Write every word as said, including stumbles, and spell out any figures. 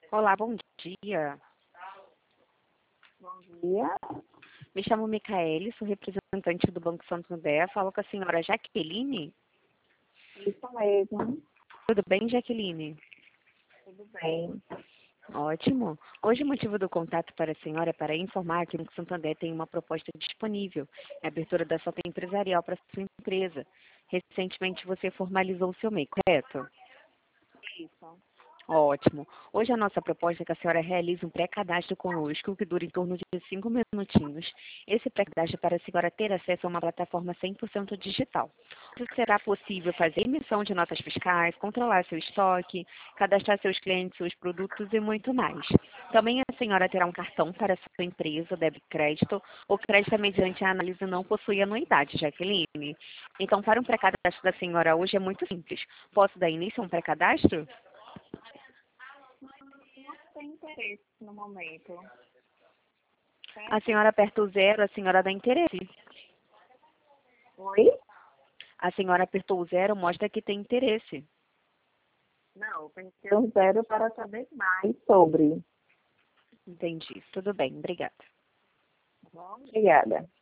Olá, bom dia. Bom dia. Me chamo Micaele, sou representante do Banco Santander. Falo com a senhora Jaqueline. Isso mesmo. Tudo bem, Jaqueline? Tudo bem. Ótimo. Hoje o motivo do contato para a senhora é para informar que o Banco Santander tem uma proposta disponível, a abertura da sua conta empresarial para a sua empresa. Recentemente você formalizou o seu M E I, correto? Isso. Ótimo. Hoje a nossa proposta é que a senhora realize um pré-cadastro conosco, que dura em torno de cinco minutinhos. Esse pré-cadastro é para a senhora ter acesso a uma plataforma cem por cento digital. Onde será possível fazer emissão de notas fiscais, controlar seu estoque, cadastrar seus clientes, seus produtos e muito mais. Também a senhora terá um cartão para a sua empresa, débito e crédito. O crédito é mediante a análise não possui anuidade, Jaqueline. Então, para um pré-cadastro da senhora hoje é muito simples. Posso dar início a um pré-cadastro? Não tem interesse no momento. A Certo? senhora aperta o zero, a senhora dá interesse. Oi? A senhora apertou o zero, mostra que tem interesse. Não, eu pensei um zero para saber mais sobre. Entendi. Tudo bem, obrigada. Tá bom? Obrigada.